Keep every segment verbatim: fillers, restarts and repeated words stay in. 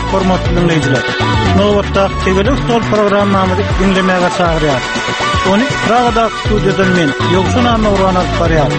hormatly dinleyijiler. Nowatda Tegele Stol programmamyzy dinlemäge çagyrýar. Ony Pragada studiýadan men Ýogsun Anowran alyp barýar.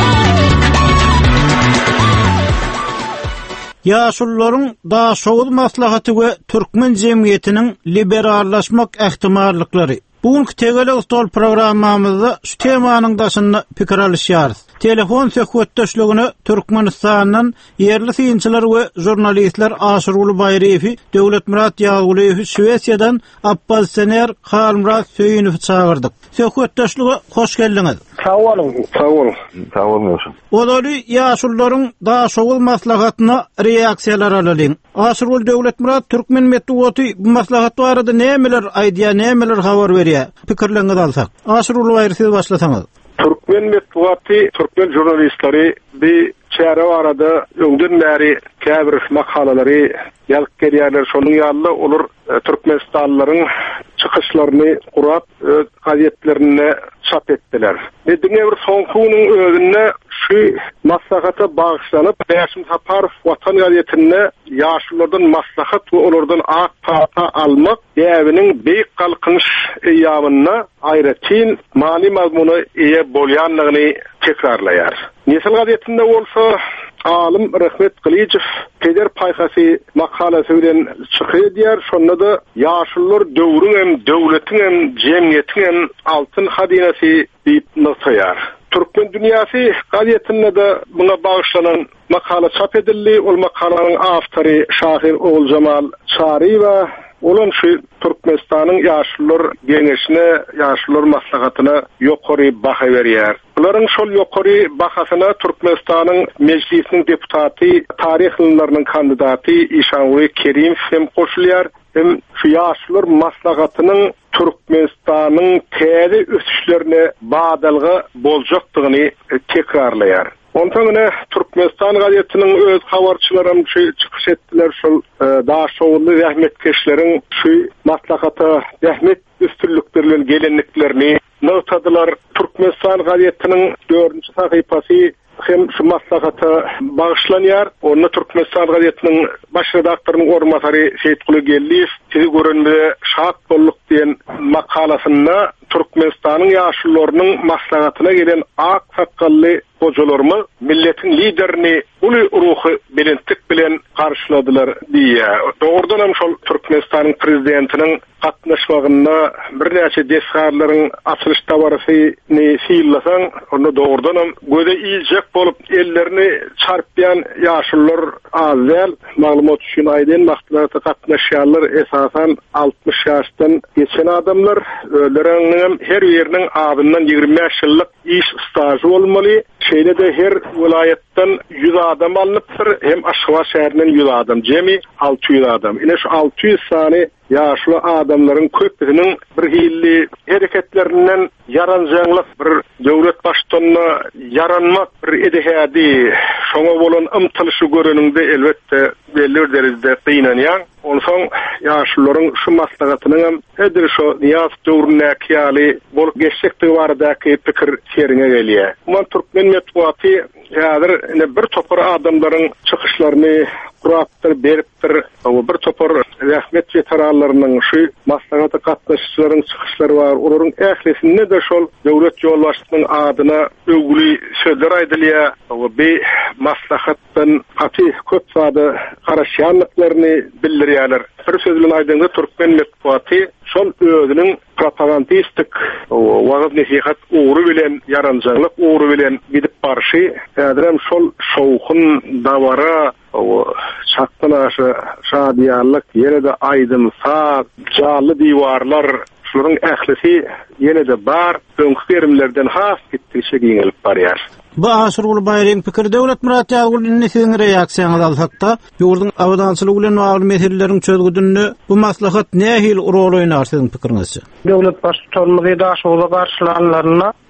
Ýaşullaryň daşowy maslahaty we türkmen jemgyýetiniň liberallaşmak ähtimallyklary. Bugünkü Tegele Stol programmamyzda şu temanyň daşyny pikir alýarys. Telefon söhbetdeşligini Türkmenistandan yerli synçylar we jurnalistler Aşyruly Bayrefi, Döwletmurat Ýaguliýew Şwesiýadan Abbas Sener, Halmurat Söýünow çağırdyk. Söhbetdeşlige hoş geldiňiz. Sağ olun. Sağ olun. Sağ olun. Olary ýaşullaryň daşowy maslahatyna reaksiýalar alalyň. Aşyruly Döwletmurat Türkmen medeniýeti bu maslahat barada nämeler aýdýar, nämeler habar berýär? Pikirleňizi alsak. Aşyruly Bayrefi başlasaňyz. Türkmen medeniýeti, Türkmen jurnalistleri bir çäre arada öňden bäri käbir makalalary ýalyp gelýärler. Şonuň ýaly olur Türkmenistanlylaryň çykyşlaryny gurat gazetlerine çap etdiler. Medeniýet bir soňkunyň özünde şu maslahata bagyşlanyp Bäşim Saparow Watan gazetine ýaşullardan maslahat we olardan ak pata almak ýa-da beýik galkynyş ýabyna aýratyn mali mazmuny eýe bolýanlygyny tekrarlaýar. Nesel gazetinde bolsa Alim Rahmet Qilijev Peder Paýhasy makalasy bilen çykyýar. Şonda da ýaşullar döwrüň hem döwletiň hem jemgyýetiň hem altyn hadinasy diýip notaýar. Türkmen dünýäsi gazetinde de buna bagyşlanan makala çap edildi. Ol makalanyň awtory Şahir Oguljamal Çary we olan şu Türkmenistanyň ýaşullar geňeşine, ýaşullar maslahatyna ýokary baha berýär. Olaryň şol ýokary bahasyna Türkmenistanyň meclisiniň deputaty, taryh ilmläriniň kandidaty Işanwy Kerim hem goşulýar. Hem şu ýaşullar maslahatynyň Türkmenistanyň täze ösüşlerine badalga boljakdygyny tekrarlaýar. Ondan Türkmenistan gazetiniň öz habarçylarym şu çykyş etdiler, şol daşowly rahmetkeşleriň şu maslahata rahmet üstünlükleri bilen gelenliklerini notadylar. Türkmenistan gazetiniň dördünçi sahypasy hem şu maslahata bagyşlanýar. Onu Türkmenistan gazetiniň baş redaktorynyň ornatary Seyitguly Gelliýew sizi görende şat bolluk diýen makalasyna Türkmenistanyň ýaşullarynyň maslahatyna gelen ak sakally hojalarmy milletin liderini uly ruhy bilentik bilen garşyladylar diýär. Dogrudan hem şol Türkmenistanyň prezidentiniň gatnaşmagyna bir näçe desgarlaryň açylyş tawaryny fiillasaň, onu dogrudan hem göze iljek bolup ellerini çarpýan ýaşullar azal maglumat üçin aýdyn wagtlarda gatnaşýarlar esasan altmış ýaşdan geçen adamlar. Öleriniň her ýeriniň abyndan ýigirmi beş ýyllyk iş stajy bolmaly. Şeýle de her vilayetden yüz adam alınıpdyr, hem Aşgabat şäherinden yüz adam, jemi altı yüz adam. Ine şu altı yüz sany ýaşly adamlaryň köpüsiniň bir hilli hereketlerinden yaranjanlyk bir döwlet başçylygyna yaranmak bir edehädi, şoňa bolan ymtylşy göreninde elbetde belli bir derejede gynanýar. Onsoň ýaşullaryň şu maslahatynyň hem edir şu ýaş döwründäki ýaly bolup geçsekdigi baradaky pikir seriňe gelýär. Umman Türkmen medeniýeti ýa-da bir topar adamlaryň çykyşlaryny kurapdyr, beripdir. O bir topar rahmet veteranlarynyň şu maslahata gatnaşyklaryň çykyşlary bar. Olaryň ählisinde de şol döwlet ýolbaşçynyň adyna öwgüli sözler aýdylýar. O be maslahatdan aty köp sady garaşýanlyklaryny bildirýärler. Bir söz bilen aýdyganda Türkmen medeniýeti şol özüniň propagandistik wagt nasihat uğru bilen yaranjanlyk uğru bilen gidip barşy, ädrem şol şowkun dawara o çakdynaşy şadiýanlyk ýene-de aýdym sag, jaly diwarlar şolaryň ählisi ýene-de bar, öňkü gerimlerden has gitdiňçe giňelip barýar. Bu Aşyruly Bayreň pikir Döwletmurat Ýaguliýew näçe reaksiýa alsakda, ýurdun awdançylygy bilen bagly meseleleriň çözgüdünde bu maslahat nähil rol oýnar siziň pikiriňizçe? Döwlet başçylygy daşowy garşylanlaryna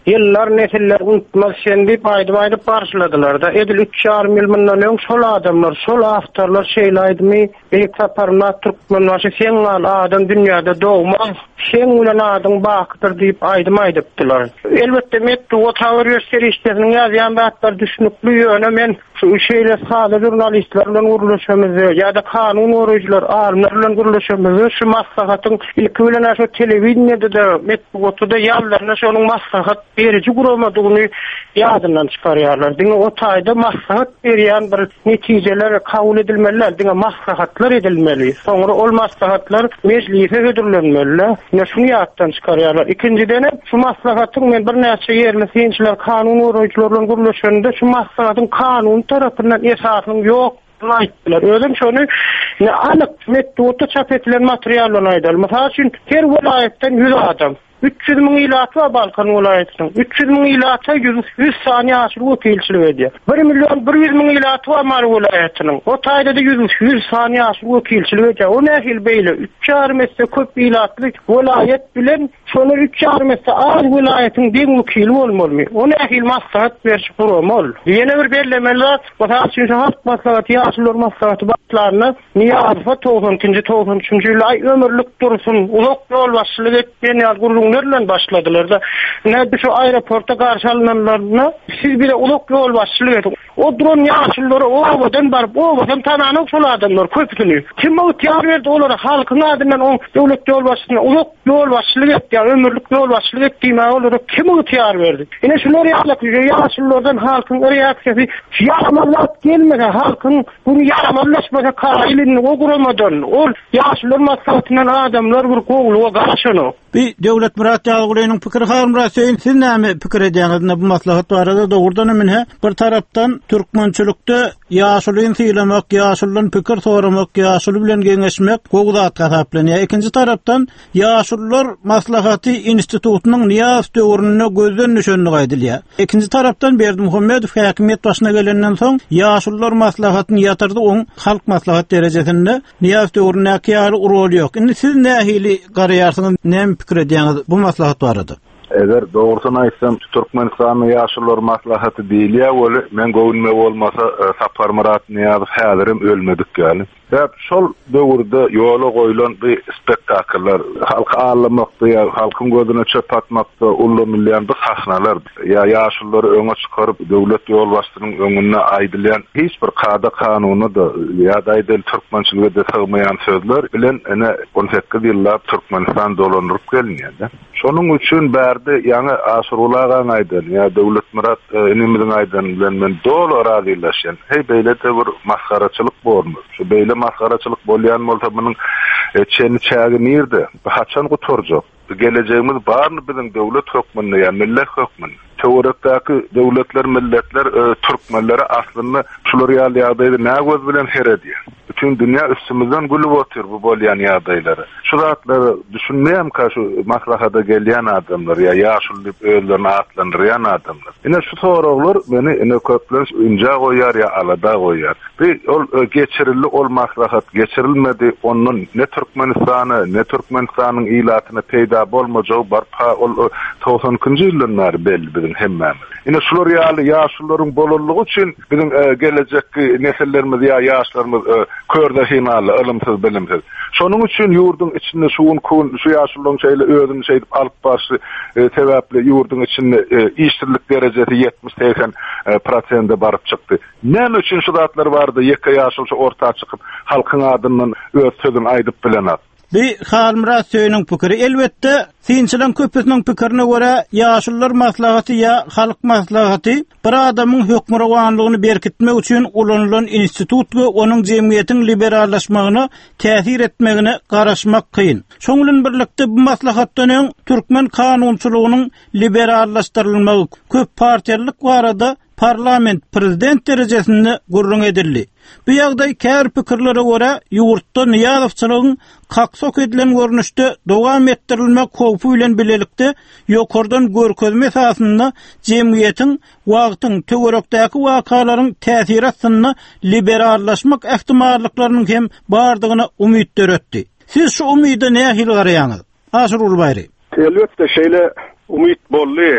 Yıllar nesiller unutmaz şendi paydı paydı parçaladılar da edil üç yarım yıl bundan öň şol adamlar şol aftarlar şeylaydmy beýik saparma Türkmenbaşy sen gal adam dünýäde dogmaz şeň bilen adam bakdyr diýip aýdym aýdypdylar. Elbetde metde o tawar gösterişlerini ýazýan batlar düşünükli ýöne men şu şeýle sahada jurnalistler bilen guruluşymyzy ýa-da kanun goraýjylar alimler bilen guruluşymyzy şu maslahatyň ilki bilen şu telewizionyada da metde ýallaryna şonuň maslahat berici gurulmadygyny ýadyndan çykarýarlar. Diňe o taýda maslahat berýän bir netijeler kabul edilmeliler, diňe maslahatlar edilmeli. Soňra ol maslahatlar meclise götürilenmeli. Ne şunu ýatdan çykarýarlar. Ikinciden şu maslahatyň men bir näçe ýerli synçylar kanun goraýjylar bilen guruluşanda şu maslahatyň kanun tarapyndan esasyň ýok aýtdylar. Özüm şonu ne anyk metodda çap edilen materiallar aýdar. Mesela şu her vilayetden yüz adam üç yüz min ilatı var Balkan vilayetinin. üç yüz min ilatı yüz saniye aşırı vekilçilik ediyor. bir milyon bir yüz min ilatı var Mali vilayetinin. O tayda da yüz saniye aşırı vekilçilik ediyor. O nehil beyle üç yarmesi köp ilatlı vilayet bilen şonu üç yarmesi az vilayetin den vekili olmalı. O nehil maslahat verişi kurulmalı. Yine bir bellemeler mesela çünkü halk maslahatı yaşlılar maslahatı başlarına Niyazifa toğuzuncu toğuzuncu ay ömürlük dursun ulak yol başçılık ettiğini yazgurluğun nereden başladılar da ne şu aeroporta karşı alınanlarına siz bir de ulak yol başçılık edin. O drone yaşlıları o obadan barıp o obadan tananık şol adamlar köpütünü. Kim o tiyar verdi olarak halkın adından o devlet yol başçılığına ulak yol başçılık etti ya ömürlük yol başçılık ettiğime olarak kim o tiyar verdi? Yine şunları yaklak yaşlılardan halkın reaksiyası yağmalat gelmedi halkın bunu yağmalaşmasa karayilini o kuramadan o yaşlılar maslahatından adamlar bir kovulu o karşını. Bir devlet Murat Yalguray'nın pikiri Murat Söyün siz näme pikir edýäňiz bu maslahat barada dogurdan emine bir tarapdan türkmençilikde ýaşulyň sylamak, ýaşulyň pikir soramak, ýaşuly bilen geňeşmek gowzat gasaplanýar. Ikinji tarapdan ýaşulylar maslahaty institutunyň Niýaz döwrüne gözden nüşenlik aýdylýar. Ikinji tarapdan Berdimuhammedow häkimet başyna gelenden soň ýaşulylar maslahatyny ýatyrdy oň halk maslahat derejesinde Niýaz döwrüne ýaly rol ýok. Indi siz nähili garaýarsyňyz, näme pikir edýäňiz bu maslahat barada? Eger doğrudan aýtsam Türkmenistanyň ýaşlylar maslahaty diýilýär, wala men gowunma bolmasa Sapar Murat Niýazow häzirim ölmedik ýaly. Hep şol döwürde ýola goýulan bir spektakllar, halk ağlamakda, halkın gözüne çöp atmakda ullanylýan bir sahnalar, ya ýaşlylary öňe çykaryp döwlet ýol başçynyň öňüne aýdylýan hiç bir kada kanuny da ýa-da aýdyl türkmençilige de sığmaýan sözler bilen ene on sekiz ýyllap Türkmenistan dolandyryp gelinýär. Şonuň üçin bärde ýa-ni aşyrulagan aýdyn, ýa döwlet Murat enimiň aýdyn bilen men dol razylaşýan. Hey beýle de bir maskaraçylyk bolmaz. Şu beýle maskaraçylyk bolýan bolsa munyň çeni çägi nirde? Haçan guturjak? Geleceğimiz barny biziň döwlet hökmünde ýa millet hökmünde. Teoretdäki döwletler, milletler, e, türkmenleri aslında şular ýaly ýagdaýda nägöz bilen heredýär. Bütün dünýä üstümizden gülüp otur bu bolýan ýagdaýlary. Şu zatlary düşünmeýäm ka şu maslahata gelýän adamlar ýa ýaşuly öýlerini atlandyrýan adamlar. Ine şu soraglar meni ine köpler inja goýar ýa alada goýar. Bir ol geçirildi ol maslahat geçirilmedi, onun ne Türkmenistany ne Türkmenistanyň ilatyna peýda bolmajagy barpa ol toğuzunçy ýyllar belli biziň hemmemiz. Ine şular ýaly ýaşlylaryň bolurlygy üçin biziň e, gelecekki nesillerimiz ýa ýaşlarymyz e, körde hinaly, ilmsiz, bilimsiz. Şonuň üçin ýurduň içinde şuun kun, şu ýaşlyň şeýle özüni şeýdip alyp barşy e, sebäpli ýurduň içinde e, işçilik derejesi yetmiş seksen prosent baryp çykdy. Näme üçin şu zatlar bardy, ýeke ýaşly ortağa çykyp halkyň adyndan öz sözüni aýdyp bilenat. Bir Murat Söyüniň pikiri elbetde synçylaryň köpüsiniň pikirine görä ýaşlylar maslahaty ýa halk maslahaty bir adamyň hökmürawanlygyny berkitmek üçin ulanylan institut we onuň jemgyýetiň liberallaşmagyna täsir etmegine garaşmak kyn. Şoň bilen birlikde bu maslahatdan türkmen kanunçylygynyň liberallaşdyrylmagy köp partiýalyk barada parlament prezident derejesinde gurrun edildi. Bu ýagdaý kär pikirlere görä ýurtda Niýazowçylygyň kaksok edilen görnüşde dowam etdirilmek howpy bilen bilelikde ýokardan görkezme esasynda jemgyýetiň wagtyň töwerekdäki wakalaryň täsiri asyny liberallaşmak ähtimallyklarynyň hem bardygyna umyt döretdi. Siz şu umydy nähili garaýaňyz? Aşyr Ulbaýry. Elbetde şeýle umyt boldy.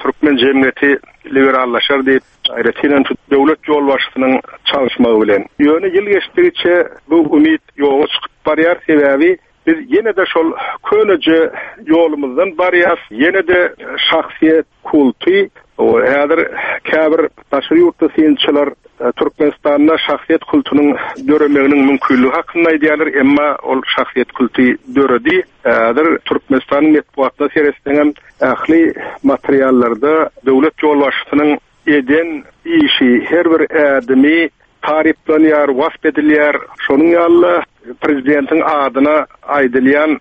Türkmen cemiyeti liberallaşar diýip aýratyndan döwlet ýol başçysynyň çalışmagy bilen. Ýöne ýyl geçdigiçe bu umyt ýoga çykyp barýar sebäbi biz yine de şol köneje ýolumuzdan barýas, yine de şahsiýet kulty, o häzir käbir taşry ýurtda synçylar Türkmenistanda şahsiýet kultunyň döremeginiň mümkinligi hakynda aýdýarlar, emma ol şahsiýet kulty döredi. Häzir Türkmenistanyň medeniýetine sereslenen ähli materiallarda döwlet ýol başçysynyň eden işi her bir ädemi tariflenýär, wasp edilýär. Şonuň ýaly prezidentiň adyna aýdylýan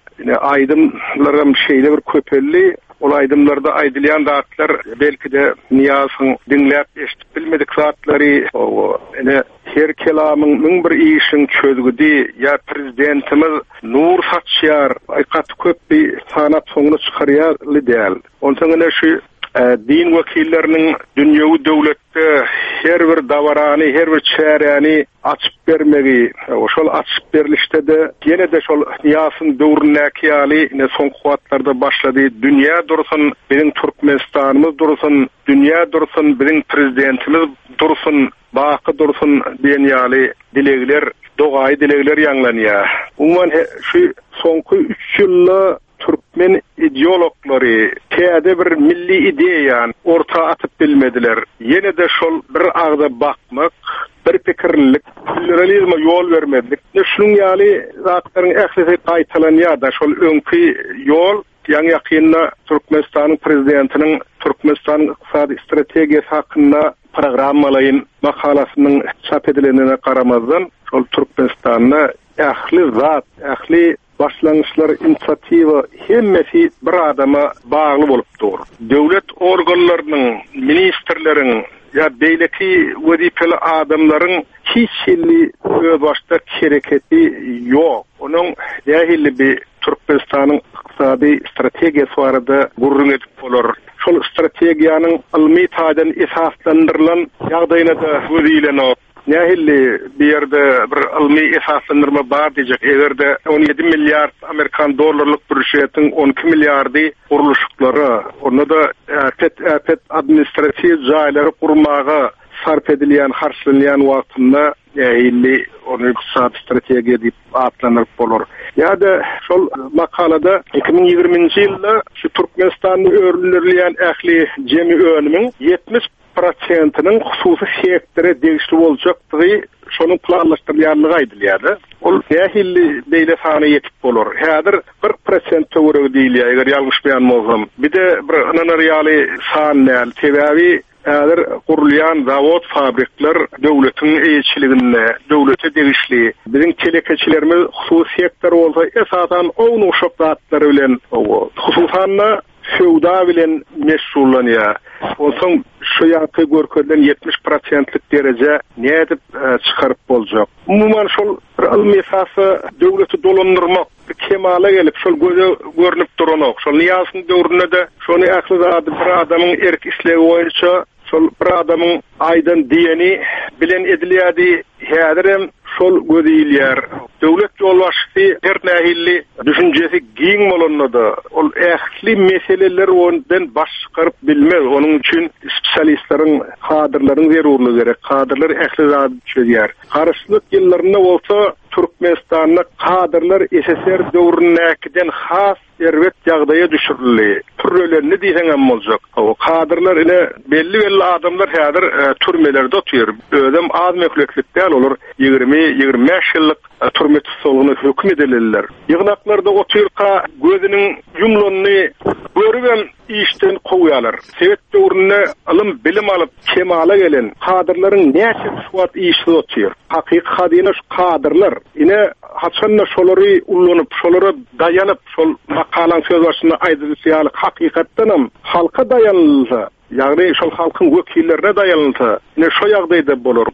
aýdymlarym şeýle bir köpelli. Ol aýdymlarda aýdylýan zatlar belki de niýasyň dinläp eşitip bilmedik zatlary, ene her kelamyň ming bir işin çözgüdi, ya prezidentimiz nur saçýar, aýkat köp bir sanat soňuna çykarýar däl. Ondan ene şu din wekilleriniň dünýäwi döwletde her bir dawarany, her bir çäräni açyp bermegi, şol açyp berilişde de ýene de şol niýasyň döwründäki ýaly ne soň kuwatlarda başlady. Dünýä dursun, biziň Türkmenistanymyz dursun, dünýä dursun, biziň prezidentimiz dursun, baky dursun diýen ýaly dilegler, dogaý dilegler ýanglanýar. Umman şu soňky üç ýylda Türkmen ideologlary täze bir milli ideýany orta atyp bilmediler. Yine de şol bir agda bakmak, bir pikirlik, pluralizme ýol vermedik. Şunuň ýaly zatlaryň ählisi gaýtalanýar da şol öňki ýol ýa ýakynda Türkmenistanyň prezidentiniň Türkmenistanyň ykdysady strategiýasy hakynda programmalaýyn makalasynyň çap edilenine garamazdan şol Türkmenistanyň ähli zat, ähli başlangyçlar inisiatiwa hemmesi bir adama bagly bolup dur. Döwlet organlarynyň, ministrleriň ya beýleki wezipeli adamlaryň hiç hilli öz başda kereketi ýok. Onuň dähili bir Türkmenistanyň ykdysady strategiýasy barada gurrun edip bolar. Şol strategiýanyň ilmi taýdan esaslandyrylan ýagdaýyna da gözilenok. Nähilli bir ýerde bir ilmi esaslandyrma bar diýjek. Egerde on ýedi milliard Amerikan dollarlyk büdjetiň on iki milliardy guruluşlary, onda da afet afet administrativ jaýlary gurmaga sarf edilýän, harçlanýan wagtynda nähilli onu ykdysady strategiýa diýip atlanýar bolar. Ýa-da şol makalada iki bin ýigriminji ýylda şu Türkmenistanyň öwrülenýän ähli jemi önümiň yetmiş prosentiniň hususy sektere degişli boljakdygy şonuň planlaşdyrylýanlygy aýdylýar. Ol nähilli beýle sany ýetip bolar. Häzir bir prosent töwereg diýilýär, eger ýalňyş beýanmazsam. Bir de bir ananaryýaly san näl sebäbi häzir gurulýan zawod, fabrikler döwletiň eýçiliginde, döwlete degişli. Biziň telekeçilerimiz hususy sektor bolsa esasan oňun uşak zatlary bilen, hususan feodal bilen meşgullanýar. Olsun şu ýaky görkezden yetmiş prosentlik derece nädip çykaryp boljak. Umumyň şol bir ilmi esasy döwleti dolandyrmak, kemale gelip şol göze görnüp duranok. Şol niýasyň döwründe de şonu ähli zat bir adamyň erk islegi boýunça şol bir adamyň aýdan diýeni bilen edilýärdi. Häzirem şol göziýilýär. Döwlet ýolbaşçysy her nähilli düşünjesi giň bolanda ol ähli meseleler ondan baş çykaryp bilmez. Onuň üçin spesialistleriň, kadrlaryň zerurlygy gerek. Kadrlar ähli zat çözýär. Garaşlyk ýyllarynda bolsa Türkmenistanyň kadrlar S S R döwründäkiden has serwet ýagdaýa düşürildi. Türlerini diýsen hem boljak. O kadrlar ile belli belli adamlar häzir türmelerde oturýar. Özüm az möhletlik däl olur. ýygrimi ýygrimi beş ýyllyk türme tutulgyny hökm edilirler. Ýygnaklarda oturýarka gözüniň ýumlanyny görüben işten goýarlar. Sewet döwründe ilim bilim alyp kemale gelen kadrlaryň näçe suwat işde oturýar. Hakyky hadina şu kadrlar ine haçanna şolary ullanyp, şolary daýanyp, şol makalaň söz başynda aýdylýar, hakykatdan hem halka daýanylsa, ýagny şol halkyň wekillerine daýanylsa, ine şo ýagdaýda bolar.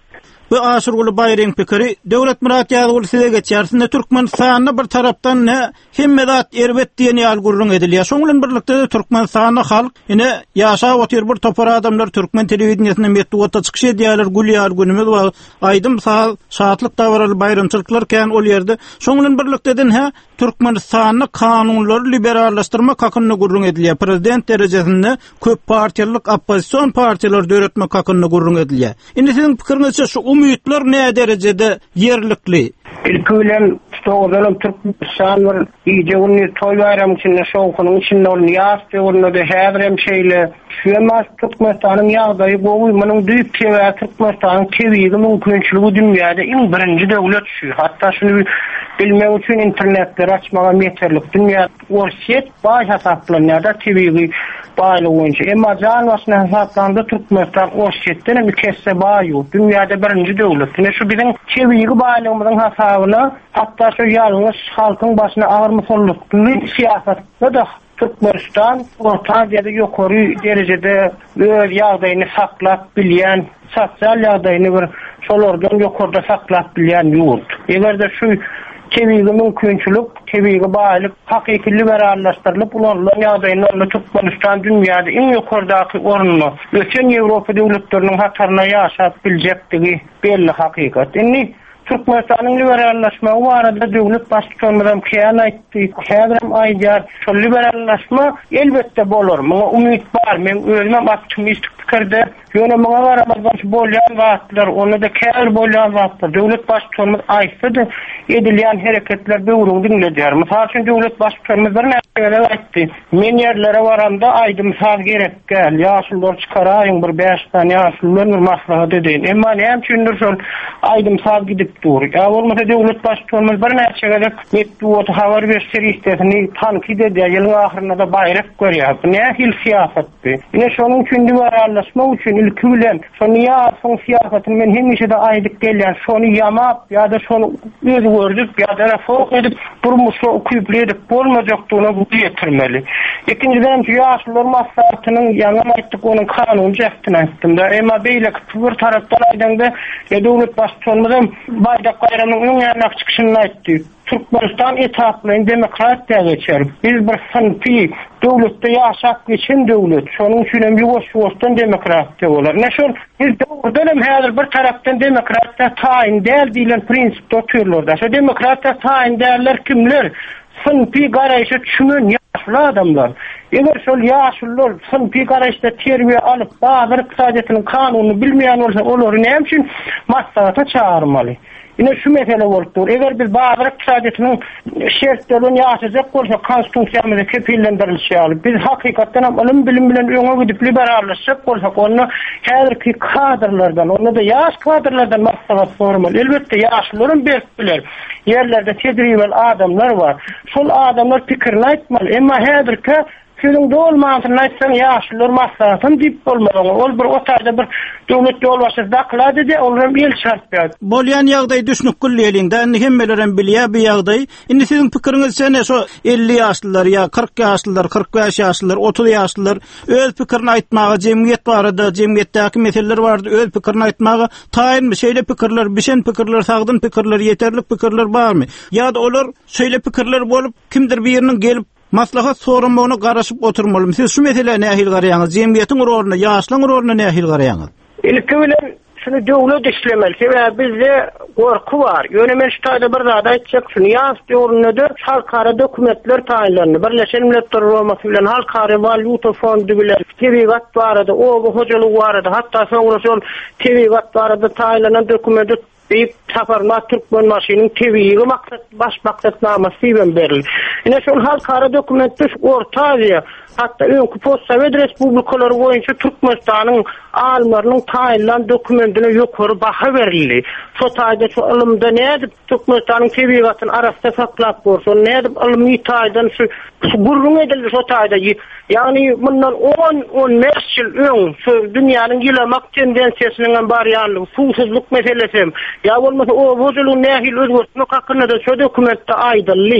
Bu aşırgılı bayram pikiri Döwlet Murat Ýazygyl size geçýärsinde Türkmenistanyny bir tarapdan ne himmedat erbet diýen ýal gurrun edilýär. Şoňlan birlikde de Türkmenistanyň halk ine ýaşap otyr bir topar adamlar Türkmen telewizionyna metduwata çykyş edýärler, gülýär günümiz we aýdym sal saatlyk dawraly bayramçylyklar kän ol ýerde. Şoňlan birlikde de ha Türkmenistanyny kanunlary liberallaşdyrmak hakyny gurrun edilýär. Prezident derejesinde köp partiýalyk opposision partiýalar döretmek hakyny gurrun edilýär. Indi siziň pikiriňizçe şu umytlar ne derecede yerlikli? İlkülen stoğdan Türkmenistan var. İyice onu toy bayram içinde şovkunun içinde onu yastı. Onu da hevrem şeyle. Şuyamaz Türkmenistan'ın yağdayı bu uymanın büyük teve Türkmenistan'ın teviyi mümkünçülüğü dünyada en birinci devlet şu. Hatta şunu bilmek için internetleri açmağa yeterlik. Dünya orsiyet baş hesaplanıyor da teviyi bağlı oyuncu. Ama canvasına hesaplandı Türkmenistan orsiyetten mi kesse bağı yok. Dünyada birinci devlet. Yine şu bizim teviyi bağlılığımızın hesabına hatta şu yalnız halkın başına ağır mutluluk. Siyasetinde de Türkmenistan Orta Asya'da yukarı derecede öz yağdayını saklap bilyen, sosyal yağdayını bir şolordan yukarıda saklap bilyen yurt. Eğer de şu teviyi mümkünçülük, teviyi bağlılık, hakiki liberallaştırılıp ulanılan yağdayını Türkmenistan dünyada en yukarıdaki orunu bütün Avrupa devletlerinin hatarına yaşap bilecektiği belli hakikat. Yani Türkmenistan'ın liberallaşma o arada devlet başkanlarım kıyana etti. Kıyadırım aycar. Şu liberallaşma elbette bolur. Bana umut var. Ben ölmem optimistik fikirde. Yöne bana var ama başı bolyan vaatlar. Onu da kıyar bolyan vaatlar. Devlet başkanımız aysadı edilen hareketler doğru dinlediler. Misal için devlet başkanımızların erkeğine etti. Men yerlere varamda aydı misal gerek gel. Yaşlılar çıkarayın bir beş tane yaşlılar bir maslahat edin. Ama ne hemçindir son aydı misal gidip dur. Ya olmasa devlet başkanımız bir neçegede metduwata haber verser istesini tankid ediyor. Yılın ahirinde de bayrak görüyor. Ne hil siyasetti. Yine şonun için liberallaşma için ilki bilen şonu yapsın siyasetini men hemişe de aydık gelen şonu yamap ya da şonu öz gördük ya da fok edip durmuşu okuyup edip olmayacaktığına bu getirmeli. İkinciden yaşlılar maslahatının yanına ettik onun kanun ceftine ettim de. Ama beyle bir taraftan aydın da devlet başkanımızın Baydak bayramının en yanak çıkışını etti. Türkmenistan etaplayın demokratiya geçer. Biz bir sınıfı devlette yaşak geçen devlet. Şonun için hem Yugoslaviya'dan demokratiya olur. Ne şol? Biz doğrudan hem bir taraftan demokratiya tayin değil diyen prinsipte oturuyorlar da. Şu demokratiya tayin değerler kimler? Sınıfı garayışı çünün yaşlı adamlar. Eğer şol yaşlılar sınıfı garayışta terbiye alıp bazı iqtisadiyetinin kanunu bilmeyen olsa olur. Ne için maslahata çağırmalı? Yine şu mesele oldu. Eğer biz bazı iqtisadiyetinin şertlerini yaşayacak olsa konstitusyamızda kepillendirilişi biz hakikaten ilim bilim bilen öňe gidip liberallaşacak olsak onu häzirki kadrlardan, onu da yaş kadrlardan maslahat sormalı. Elbette yaşlıların berkler. Yerlerde tedribel adamlar var. Şol adamlar pikirini aytmalı. Ama häzirki Sözünde olmansın aytsan yaşlılar maslahatın dip olmalı. Ol bir otayda bir devlet yol başır dakladı de onların bir el şart berdi. Bolyan ýagdaý düşnük güllýeliňde indi hemmeleren bilýär bu ýagdaý. Indi siziň pikiriňizçe ne şu elli ýaşlylar ýa kırk ýaşlylar, kırk beş ýaşlylar, otuz ýaşlylar öz pikirini aýtmagy jemgyýet barada, jemgyýetdäki meseleler barada öz pikirini aýtmagy taýinmi? Şeýle pikirler, bişen pikirler, sagdyn pikirler, ýeterlik pikirler barmy? Ýa-da olar şeýle pikirler bolup kimdir biriniň gelip maslahat sorunmagyna garaşyp oturmaly. Siz şu mesele nähil garaýaňyz? Jemgyýetiň rolyna, ýaşlyň rolyna nähil garaýaňyz? Ilki bilen şunu devlet işlemeli. Sebäbi bizde gorku var. Ýöne men şu taýda bir zat aýtjak, şunu ýaz ýolunda halkara dokumentler taýinlendi. Birleşen Milletler Romasy bilen halkara valyuta fondu bilen tebigat barada, o bu hojalyk barada, hatda soňra şol tebigat barada taýinlenen dokumentti bir safarma Türkmen maşynyň tebiği maksat baş maksatnamasy bilen berildi. Ine şol halkara dokumentler Orta Aziýa hatta öňkü postsovet respublikalary boýunça Türkmenistanyň almarynyň taýinlan dokumentine ýokary baha berildi. Şo taýda şu ilmde nädip Türkmenistanyň tebigatyny arasynda saklap bolsun, nädip ilmi taýdan şu gurrun edildi şo taýda. Ýagny mundan on on beş ýyl öň şu dünýäniň ýylamak tendensiýasynyň barýanlygy, susuzluk meselesi, ýa bolmasa o wojuluň nähil özgörtmek hakynda da şo dokumentde aýdyldy.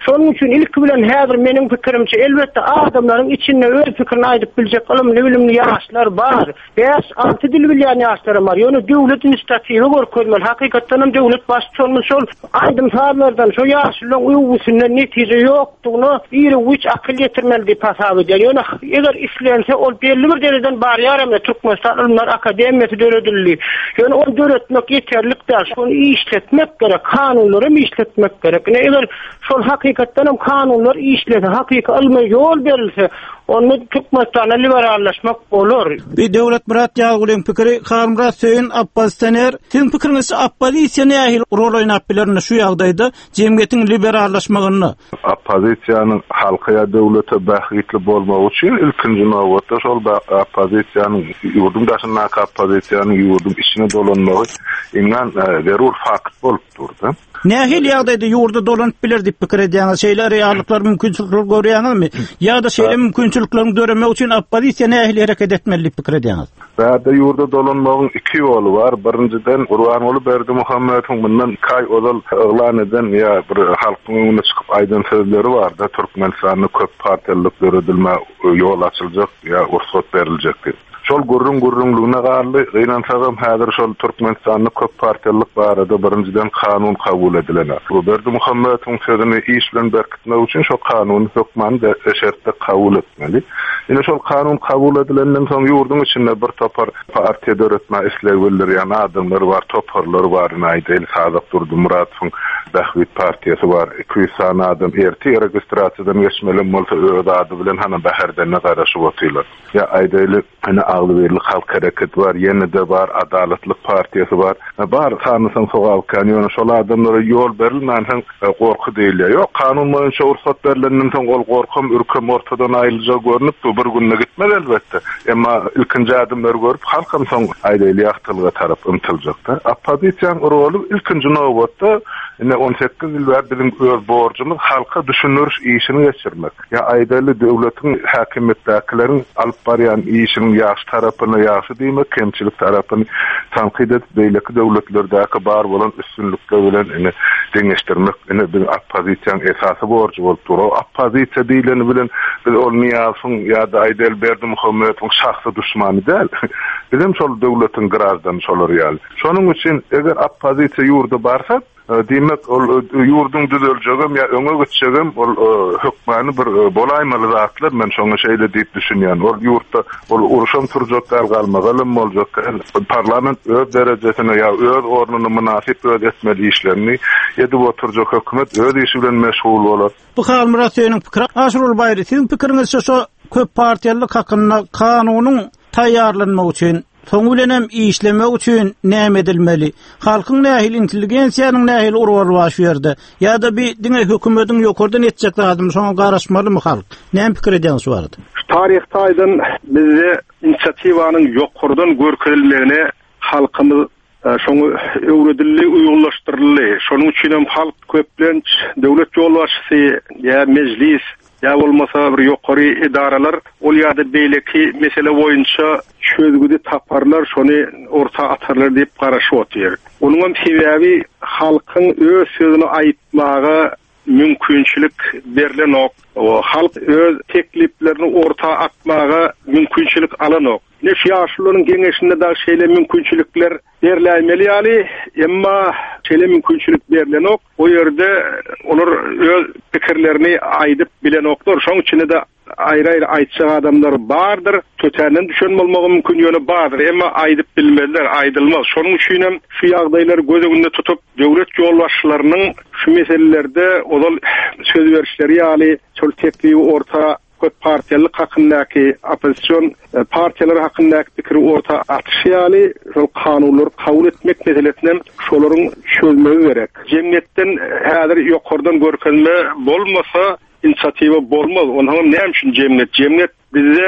Şonuň üçin ilk bilen häzir meniň pikirimçe elbetde adamlaryň içinde öz pikirini aýdyp biljek bilim ne bilimli ýaşlar bar. beş altı dil bilýän ýaşlar bar. Ýöne döwlet inisiatiwy görkezmeli. Hakykatdan hem döwlet başçy olmuş şol aýdym saatlardan şo ýaşlaryň uýgusyndan netije ýokdugyny ýeri üç akyl ýetirmeli diýip hasap edýär. Ýöne eger islense ol belli bir derejeden barýar hem Türkmenistan Ulumlar Akademiýasy döredildi. Ýöne ol döretmek ýeterlik däl. Şonu işletmek gerek, kanunlary işletmek gerek. Eger şol hakykatdan hem kanunlar işlese, hakyky ilme ýol berilse, onu Türkmenistan'a liberallaşmak olur. Bir devlet Murat Yağul'un pikiri, Murat Söyün Abbas Taner, sizin pikiriniz Abbasisiýa nähil rol oýnap bilerini şu ýagdaýda jemgyýetiň liberallaşmagyny? Oppozisiýanyň halkyga döwlete bähitli bolmagy üçin ilkinji nowatda şol oppozisiýanyň ýurdum daşyndaky oppozisiýanyň ýurdum içine dolanmagy iňen zerur fakt bolup durdy. Nähil ýagdaýda ýurda dolanyp biler diýip pikir edýäňiz şeýler reallyklar mümkinçilikler görýäňizmi? Ýa-da şeýle mümkinçiliklerini göremek üçin oppozisiýa nähil hereket etmeli diýip pikir edýäňiz? Bäde ýurda dolanmagyň iki ýoly bar. Birinciden Gurbanuly Berdimuhammedowyň bundan iki aý ozal eglan eden ýa bir halkyň öňüne çykyp aýdan sözleri bar da Türkmenistanyň köp partiýalyk döredilme ýol açyljak ýa ursat beriljek diýip. Şol gurrun gurrunluğuna garly gynansagyň häzir şol Türkmenistanyň köp partiýalyk barada birinciden kanun kabul edilenler. Berdimuhammedowyň sözüni iş bilen berkitmek üçin şol kanun hökmany da şertde kabul etmeli. Ine şol kanun kabul edilenden soň ýurdun içinde bir topar partiýa döretme islegler ýa-ni adamlar bar, toparlar bar, näýdil Sadyk Durdumuratlyň Dahwit partiýasy bar. iki yüz sana adam erti registrasiýadan geçmeli bolsa öz ady bilen hana bäherden garaşyp otylar. Ýa aýdyly ana Aglyberli Halk Hareket bar, ýene de bar Adaletlik partiýasy bar. Bar sanysyň sogal kanýony şol adamlara ýol berilmän gorky diýilýär. Ýok, kanun boýunça ursat berilenden soň ol gorkam, ürkem ortadan aýylyjak görünüp bir günne gitmez elbetde. Emma ilkinji adamlar görüp halkam soň aýdyly ýagtylyga tarap ymtyljakda. Oppozisiýanyň rolu ilkinji nowatda ine on sekiz ýyl bäri bizim öz borjumyz halka düşünürüş işini geçirmek. Ya aýdyly döwletiň häkimetdäkileriň alyp barýan işiniň ýaşy tarapyny ýaşy diýmek, kemçilik tarapyny tanqid edip beýleki döwletlerdäki bar bolan üstünlükler bilen ine deňeşdirmek ine bir oppozisiýanyň esasy borjy bolup durýar. Oppozisiýa diýileni bilen biz ol Niýazyň ýa-da Aýdel Berdimuhammedowyň şahsy düşmany däl. Bizim şol döwletiň grazdan şolar ýaly. Şonuň üçin eger oppozisiýa ýurda barsa, demek ol ýurdun düzeljegem ýa öňe geçjegem ol hökmany bir bolaýmaly zatlar men şoňa şeýle diýip düşünýän. Ol ýurtda ol uruşam turjak galgalmagalym boljak. Parlament öz derejesine ýa öz ornuny münasip öz etmeli işlerini ýa-da oturjak hökümet öz işi bilen meşgul bolar. Bu Murat Söyüň pikiri Aşrul Bayry, siziň pikiriňizçe şo köp partiýalyk hakyna kanunyň taýýarlanmagy üçin soň bilen hem işlemek üçin näme edilmeli? Halkyň nähil intelligensiýanyň nähil urwary baş berdi? Ýa-da bir diňe hökümetiň ýokurdan etjek adam şoňa garaşmalymy halk? Näme pikir edýäňiz bardy? Taryhda aýdyn bizde inisiatiwanyň ýokurdan görkezilmegine halkymyz şoňa öwredildi, uýgurlaşdyryldy. Şonuň üçin hem halk köplenç döwlet ýolbaşçysy ýa mejlis ýa bolmasa bir ýokary idaralar ol ýa-da beýleki mesele boýunça çözgüdi taparlar, şonu orta atarlar diýip garaşyp otýar. Onuň sebebi halkyň öz sözüni aýtmagy mümkinçilik berilen ok. O halk öz tekliplerini orta atmaga mümkinçilik alan ok. Ne ýaşlaryň geňeşinde da şeýle mümkinçilikler berilämeli ýaly, emma şeýle mümkinçilik berilen ok. O ýerde olar öz pikirlerini aýdyp bilen oklar. Şoň üçin de aýry-aýry aýtjak adamlar bardyr. Tötänden düşen bolmagy mümkin ýöne bardyr, emma aýdyp bilmezler, aýdylmaz. Şonuň üçin hem şu ýagdaýlar göz öňünde tutup döwlet ýolbaşçylarynyň şu meselelerde ozal söz berişleri ýaly şol teklibi orta köp partiýalyk hakyndaky oppozisiýon partiýalar hakyndaky pikiri orta atýaly şol kanunlary kabul etmek meselesinden şolaryň çözmegi gerek. Jemgyýetden häzir ýokurdan görkezme bolmasa inisiatiwa bolmaz. Onuň näme üçin jemgyýet? Jemgyýet bizde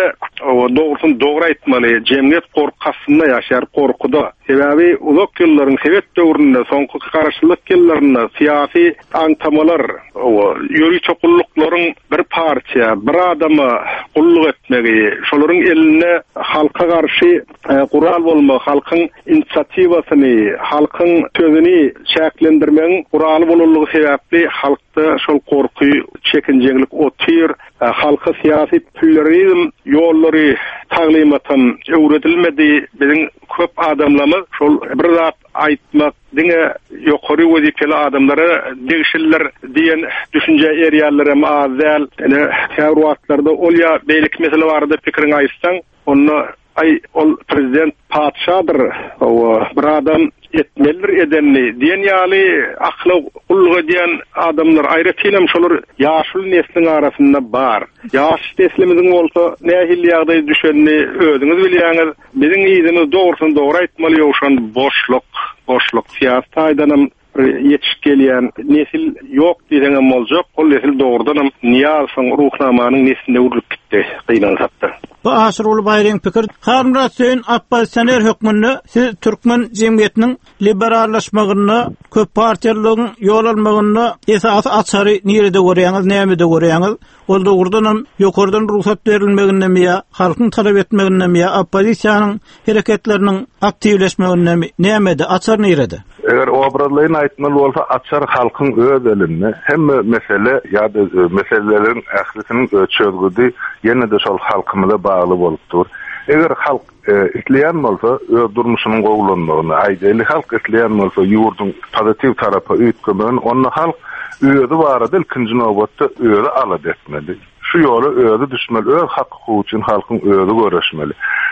o doğrusun doğru aytmaly. Cemiyet korkasynda ýaşar, korkuda. Sebäbi uzak ýyllaryň sebet döwründe, soňky garaşlyk ýyllarynda syýasy antamalar, o ýöri çokulluklaryň bir parça, bir adamy gulluk etmegi, şolaryň eline halka garşy gural bolma, halkyň inisiatiwasyny, halkyň sözüni şäklendirmegiň guraly bolullygy sebäpli halkda şol korkuy, çekinjeklik otyr, halka syýasy pluralizm ýollary taglimatan öwredilmedi. Biziň köp adamlamy şol bir zat aýtmak, diňe ýokary wezipeli adamlara degişiller diýen düşünje erýärleri hem azal. Ene täwratlarda olya beýlik mesele bardy pikiriň aýtsaň, onu ay ol prezident padşadyr, o bir adam etmelir edenni diýen ýaly akla gulluk edýän adamlar aýratylym şolar ýaşyl nesliň arasynda bar. Ýaş neslimiziň bolsa nähil ýagdaý düşenni özüňiz bilýäňiz. Biziň ýygyny dogrusyny dogry aýtmaly ýokşan boşluk, boşluk syýasat aýdanam yetişip gelýän nesil ýok diýeňem boljak. Ol nesil dogrudan niýasyň ruhnamanyň neslinde urulyp gitdi, gynanşapdy. Bu aşyryly baýryň pikir Harmurat Hüseýin Abbassaner hökmünde siz türkmen jemgyýetiniň liberallaşmagyny, köp partiýalygyň ýol almagyny esasy açary nirede görýäňiz, näme-de görýäňiz? Ol dogrudan ýokardan ruhsat berilmeginden ýa halkyň talap etmeginden ýa oppozisiýanyň hereketleriniň aktivleşmeginden näme-de açar nirede? Eger obrazlaryny aýtmaly bolsa, açar halkyň öz elinde hemme mesele ýa-da meselelerin ählisiniň çözgüdi ýene de şol halkymyza bagly bolupdyr. Eger halk e, isleýän bolsa, öz durmuşynyň gowulanmagyny, aýdaly halk isleýän bolsa, ýurdun pozitiv tarapy üýtgemegini, onu halk öýüdi barada ikinji nowbatda öýüdi alad etmeli. Şu ýoly öýüdi düşmeli, öz hakkı üçin halkyň öýüdi göreşmeli.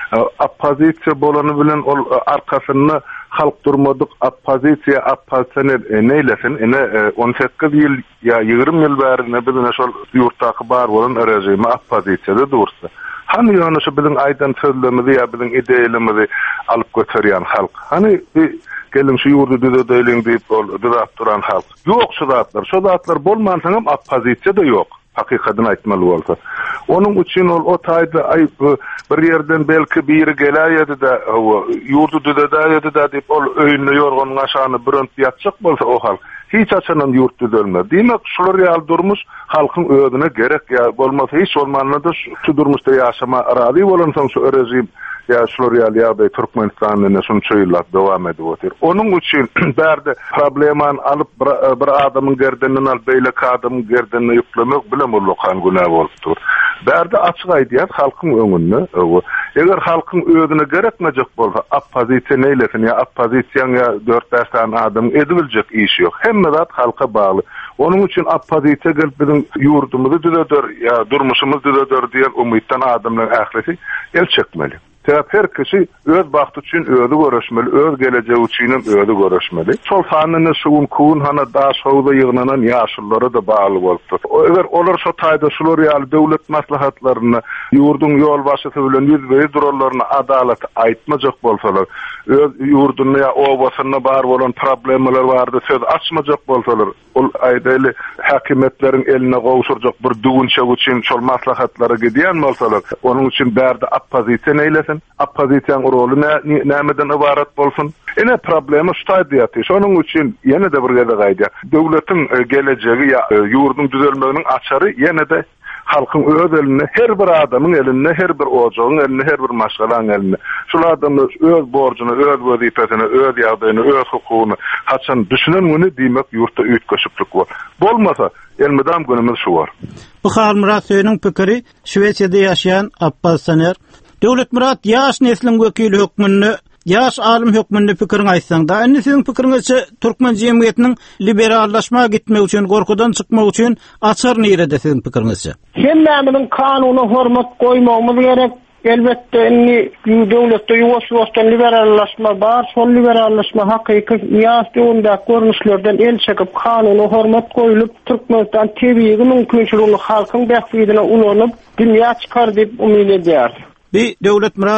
Oppozisiýa bolany bilen ol arkasyny halk durmadyk, oppozisiýa, opposisioner neýlesin? Ene on sekiz ýyl ýa ýygrimi ýyl bäri nebine şol ýurtdaky bar bolan rejimi oppozisiýada dursa. Hani ýöne şu biziň aýdan sözlerimizi ýa biziň ideýalarymyzy alyp götürýän halk. Hani gelin şu ýurdu düzeleýin diýip ol düzäp duran halk. Ýok şu zatlar, şu zatlar bolmansaň hem oppozisiýa da ýok. Hakikaten aýtmaly bolsa. Onuň üçin ol o taýda ay bir ýerden belki biri gelýärdi de ýurdu düzeleýärdi de diýip ol öýüne ýorganyň aşagyny bürünp ýatjak bolsa o halk hiç açanan ýurt düzelmez. Diýmek şular ýaly durmuş halkyň özüne gerek ýa bolmasa hiç bolmanda da şu durmuşda ýaşama arazy bolansaň şu rejim ýa şular ýaly ýa-da Türkmenistanyň şunça ýyllar dowam edip otyr. Onuň üçin bärde problemany alyp bir adamyň gerdeninden alyp beýle adamyň gerdenine ýüklemek bilen bolan günä bolupdyr. Bärde açyk aýdýar halkyň öňünde. Eger halkyň özüne gerekmejek bolsa, oppozisiýa neýlesin ýa oppozisiýaň ýa dört beş tane adam edibiljek iş ýok. Hemme zat halka bagly. Onuň üçin oppozisiýa gelip biziň ýurdumuzy düzeldir ýa durmuşymyzy düzeldir diýen umytdan adamlar ählisi el çekmeli. Täp her kişi öz bagty üçin özü göreşmeli, öz geleceği üçin özü göreşmeli. Şol hanyny şuwun kuun hana daş howda ýygnanan ýaşyllara da bagly bolupdyr. Eger olar şo taýda şular ýaly döwlet maslahatlaryny, ýurdun ýol başçysy bilen ýüz beri durarlaryny adalat aýtmajak bolsalar, öz ýurduny ýa obasyny bar bolan problemler bardy söz açmajak bolsalar, ol aýdaly häkimetleriň eline gowşurjak bir dügünçe üçin şol maslahatlary gidýän bolsalar, onuň üçin bärde oppozisiýa neýle oppozisiýanyň roly nämeden ibarat bolsun? Ene problemi şu taýda ýatyr. Şonuň üçin ýene de bir gede gaýdy. Döwletiň gelejegi ýa ýurdun düzelmeginiň açary ýene de halkyň öz eline, her bir adamyň eline, her bir ojagyň eline, her bir maşgalaň eline. Şulardan öz borcuny, öz wezipesini, öz ýagdaýyny, öz hukugyny haçan düşünen güni diýmek ýurtda üýtgeşiklik bar. Bolmasa elmedam günimiz şu bar. Bu Harmurat Hüseýiniň pikiri Şweýçiýada ýaşaýan Abbassaner Döwlet Murat ýaş nesliniň wekili hökmünde, ýaş alim hökmünde pikirini aýtsaň da, indi siziň pikiriňizçe türkmen jemgyýetiniň liberallaşma gitmek üçin, gorkudan çykmak üçin açar nirede siziň pikiriňizçe? Hemmemiň kanuny hormat goýmagymyz gerek. Elbette inni döwletde ýuwaş-ýuwaşdan liberallaşma bar, şol liberallaşma hakyky ýaş döwümde görnüşlerden el çekip kanuny hormat goýulyp, Türkmenistan tebii mümkinçiligini halkyň bähbidine ulanyp dünýä çykar diýip umyt edýär. Bir Döwlet Murat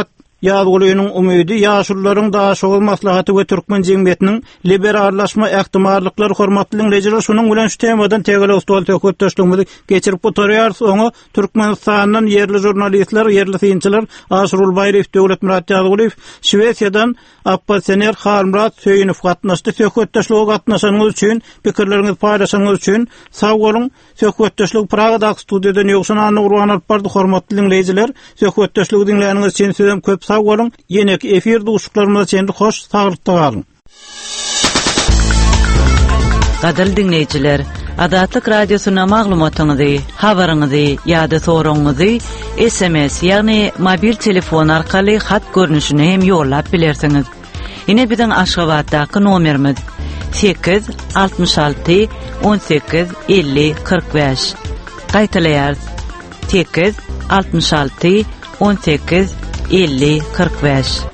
ýazgylygynyň umydy ýaşullaryň daşagy maslahaty we türkmen jemgyýetiniň liberallaşma ähtimallyklary hormatlyň rejimi şunuň bilen şu temadan tegele stol tökötdeşligimizi geçirip oturýarys. Oňa Türkmenistanyň yerli jurnalistler, yerli synçylar Aşrul Bayrew Döwlet Murat Ýazgylyw, Şwesiýadan Appasener Harmrat Söýünüp gatnaşdy. Tökötdeşlige gatnaşanyňyz üçin, pikirleriňizi paýlaşanyňyz üçin sag bolun. Tökötdeşlik Pragada studiýadan ýokşan anly urgan alyp bardy hormatly dinleýijiler. Tökötdeşligi dinleýäniňiz üçin sizem köp sag bolun. Ýene-ki efir duşuklarymyza çendi hoş sagyrykda galyň. Gadal dinleyijiler, Adatlyk radiosyna maglumatyňyzy, habaryňyzy ýa-da soragyňyzy S M S ýagny mobil telefon arkaly hat görnüşine hem ýollap bilersiňiz. Ine biziň Aşgabatdaky nomerimiz sekiz altmış alty on sekiz elli kırk beş. Gaýtaýar sekiz altmış alty on sekiz elli kırk beş.